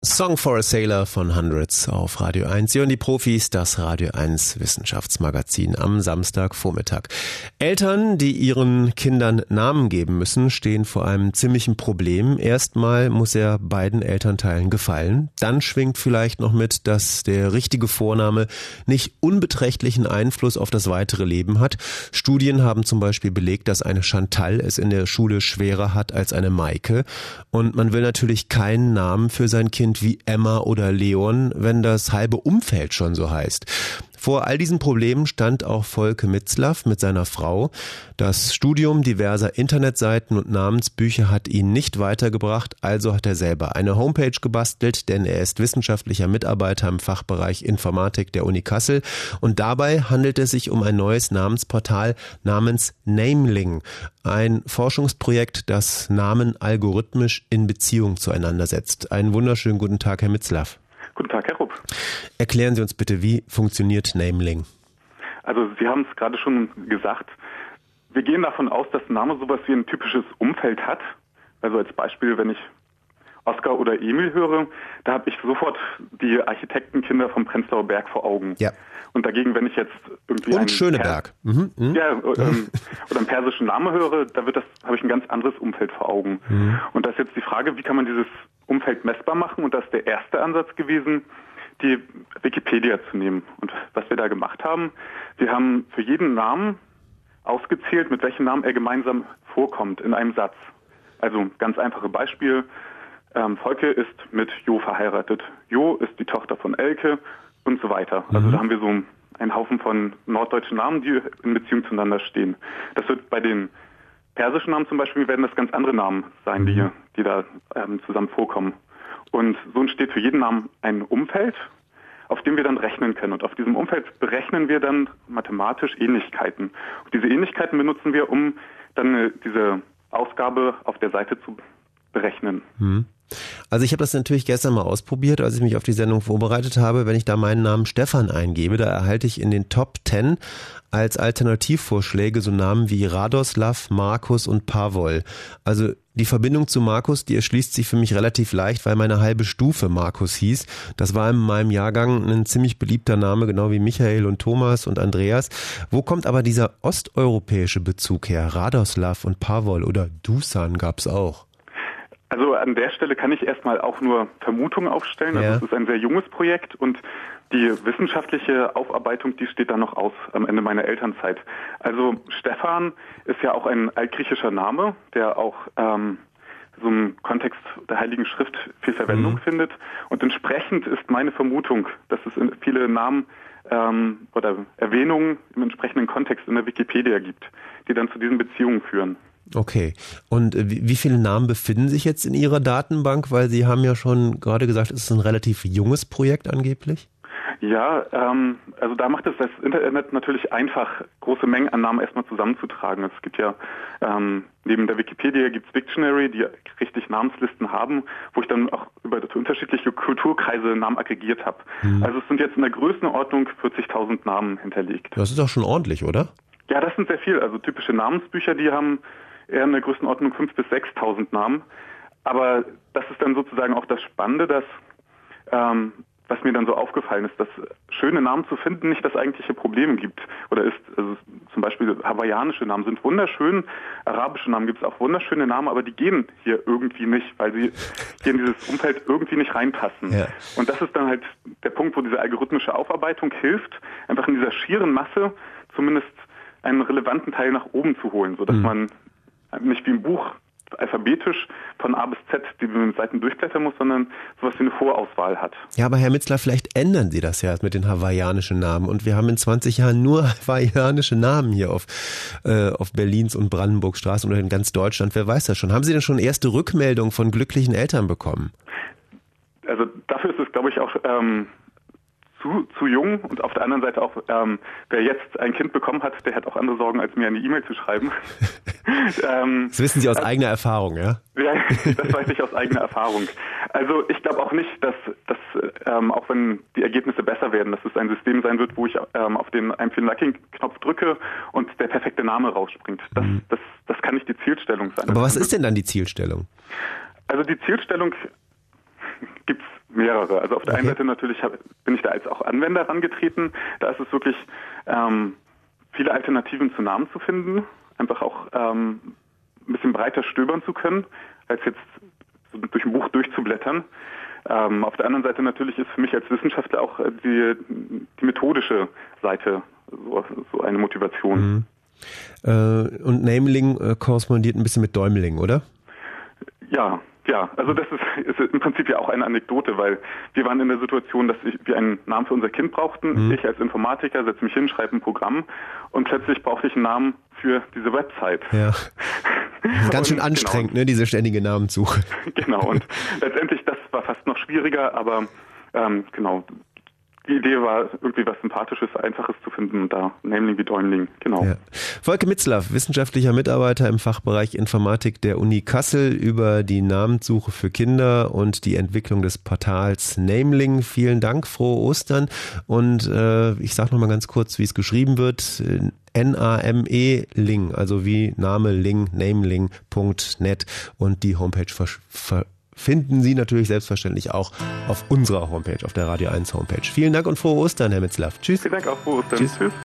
Song for a Sailor von Hundreds auf Radio 1. Sie hören die Profis, das Radio 1 Wissenschaftsmagazin am Samstagvormittag. Eltern, die ihren Kindern Namen geben müssen, stehen vor einem ziemlichen Problem. Erstmal muss er beiden Elternteilen gefallen. Dann schwingt vielleicht noch mit, dass der richtige Vorname nicht unbeträchtlichen Einfluss auf das weitere Leben hat. Studien haben zum Beispiel belegt, dass eine Chantal es in der Schule schwerer hat als eine Maike. Und man will natürlich keinen Namen für sein Kind wie Emma oder Leon, wenn das halbe Umfeld schon so heißt. Vor all diesen Problemen stand auch Volke Mitzlaff mit seiner Frau. Das Studium diverser Internetseiten und Namensbücher hat ihn nicht weitergebracht, also hat er selber eine Homepage gebastelt, denn er ist wissenschaftlicher Mitarbeiter im Fachbereich Informatik der Uni Kassel. Und dabei handelt es sich um ein neues Namensportal namens Nameling, ein Forschungsprojekt, das Namen algorithmisch in Beziehung zueinander setzt. Einen wunderschönen guten Tag, Herr Mitzlaff. Guten Tag, Herr Rupp. Erklären Sie uns bitte, wie funktioniert Nameling? Also Sie haben es gerade schon gesagt. Wir gehen davon aus, dass ein Name sowas wie ein typisches Umfeld hat. Also als Beispiel, wenn ich Oskar oder Emil höre, da habe ich sofort die Architektenkinder vom Prenzlauer Berg vor Augen. Ja. Und dagegen, wenn ich jetzt irgendwie und Schöneberg. Oder einen persischen Namen höre, habe ich ein ganz anderes Umfeld vor Augen. Und da ist jetzt die Frage, wie kann man dieses Umfeld messbar machen? Und das ist der erste Ansatz gewesen, die Wikipedia zu nehmen. Und was wir da gemacht haben, wir haben für jeden Namen ausgezählt, mit welchem Namen er gemeinsam vorkommt in einem Satz. Also ganz einfache Beispiel. Volke ist mit Jo verheiratet. Jo ist die Tochter von Elke und so weiter. Also da haben wir so einen Haufen von norddeutschen Namen, die in Beziehung zueinander stehen. Das wird bei den persischen Namen zum Beispiel, werden das ganz andere Namen sein, die da zusammen vorkommen. Und so entsteht für jeden Namen ein Umfeld, auf dem wir dann rechnen können. Und auf diesem Umfeld berechnen wir dann mathematisch Ähnlichkeiten. Und diese Ähnlichkeiten benutzen wir, um dann diese Ausgabe auf der Seite zu berechnen. Also ich habe das natürlich gestern mal ausprobiert, als ich mich auf die Sendung vorbereitet habe. Wenn ich da meinen Namen Stefan eingebe, da erhalte ich in den Top 10 als Alternativvorschläge so Namen wie Radoslav, Markus und Pavol. Also die Verbindung zu Markus, die erschließt sich für mich relativ leicht, weil meine halbe Stufe Markus hieß. Das war in meinem Jahrgang ein ziemlich beliebter Name, genau wie Michael und Thomas und Andreas. Wo kommt aber dieser osteuropäische Bezug her? Radoslav und Pavol oder Dusan gab's auch. Also an der Stelle kann ich erstmal auch nur Vermutungen aufstellen. Ja. Also es ist ein sehr junges Projekt und die wissenschaftliche Aufarbeitung, die steht dann noch aus am Ende meiner Elternzeit. Also Stefan ist ja auch ein altgriechischer Name, der auch so im Kontext der Heiligen Schrift viel Verwendung findet. Und entsprechend ist meine Vermutung, dass es viele Namen oder Erwähnungen im entsprechenden Kontext in der Wikipedia gibt, die dann zu diesen Beziehungen führen. Okay. Und wie viele Namen befinden sich jetzt in Ihrer Datenbank? Weil Sie haben ja schon gerade gesagt, es ist ein relativ junges Projekt angeblich. Ja, also da macht es das Internet natürlich einfach, große Mengen an Namen erstmal zusammenzutragen. Es gibt ja, neben der Wikipedia gibt es Wiktionary, die richtig Namenslisten haben, wo ich dann auch über unterschiedliche Kulturkreise Namen aggregiert habe. Also es sind jetzt in der Größenordnung 40.000 Namen hinterlegt. Das ist doch schon ordentlich, oder? Ja, das sind sehr viel. Also typische Namensbücher, die haben eher in der Größenordnung 5.000 bis 6.000 Namen. Aber das ist dann sozusagen auch das Spannende, dass was mir dann so aufgefallen ist, dass schöne Namen zu finden nicht das eigentliche Problem gibt. Oder ist, also zum Beispiel hawaiianische Namen sind wunderschön, arabische Namen gibt es auch wunderschöne Namen, aber die gehen hier irgendwie nicht, weil sie hier in dieses Umfeld irgendwie nicht reinpassen. Ja. Und das ist dann halt der Punkt, wo diese algorithmische Aufarbeitung hilft, einfach in dieser schieren Masse zumindest einen relevanten Teil nach oben zu holen, sodass man nicht wie im Buch alphabetisch von A bis Z die Seiten durchblättern muss, sondern sowas wie eine Vorauswahl hat. Ja, aber Herr Mitzler, vielleicht ändern Sie das ja mit den hawaiianischen Namen und wir haben in 20 Jahren nur hawaiianische Namen hier auf Berlins und Brandenburgs Straßen oder in ganz Deutschland. Wer weiß das schon? Haben Sie denn schon erste Rückmeldungen von glücklichen Eltern bekommen? Also dafür ist es, glaube ich, auch zu jung und auf der anderen Seite auch, wer jetzt ein Kind bekommen hat, der hat auch andere Sorgen, als mir eine E-Mail zu schreiben. Das wissen Sie aus eigener Erfahrung, ja? Ja, das weiß ich aus eigener Erfahrung. Also ich glaube auch nicht, dass auch wenn die Ergebnisse besser werden, dass es ein System sein wird, wo ich auf den I'm Feeling Lucky-Knopf drücke und der perfekte Name rausspringt. Das kann nicht die Zielstellung sein. Aber was ist denn dann die Zielstellung? Also die Zielstellung gibt's mehrere. Also auf der einen Seite natürlich bin ich da als auch Anwender rangetreten. Da ist es wirklich viele Alternativen zu Namen zu finden, einfach auch ein bisschen breiter stöbern zu können, als jetzt so durch ein Buch durchzublättern. Auf der anderen Seite natürlich ist für mich als Wissenschaftler auch die methodische Seite so eine Motivation. Und Nameling korrespondiert ein bisschen mit Däumling, oder? Ja, also das ist im Prinzip ja auch eine Anekdote, weil wir waren in der Situation, dass wir einen Namen für unser Kind brauchten. Ich als Informatiker setze mich hin, schreibe ein Programm und plötzlich brauchte ich einen Namen für diese Website. Ja. Das ist ganz schön anstrengend, ne, diese ständige Namenssuche. Genau, und letztendlich, das war fast noch schwieriger, aber genau. Die Idee war, irgendwie was Sympathisches, Einfaches zu finden, und da Nameling wie Däumling, genau. Ja. Volker Mitzlaff, wissenschaftlicher Mitarbeiter im Fachbereich Informatik der Uni Kassel, über die Namenssuche für Kinder und die Entwicklung des Portals Nameling. Vielen Dank, frohe Ostern, und ich sage nochmal ganz kurz, wie es geschrieben wird. N-A-M-E-Ling, also wie Name Ling, nameling.net, und die Homepage finden Sie natürlich selbstverständlich auch auf unserer Homepage, auf der Radio 1 Homepage. Vielen Dank und frohe Ostern, Herr Mitzlaff. Tschüss. Vielen Dank, auch frohe Ostern. Tschüss.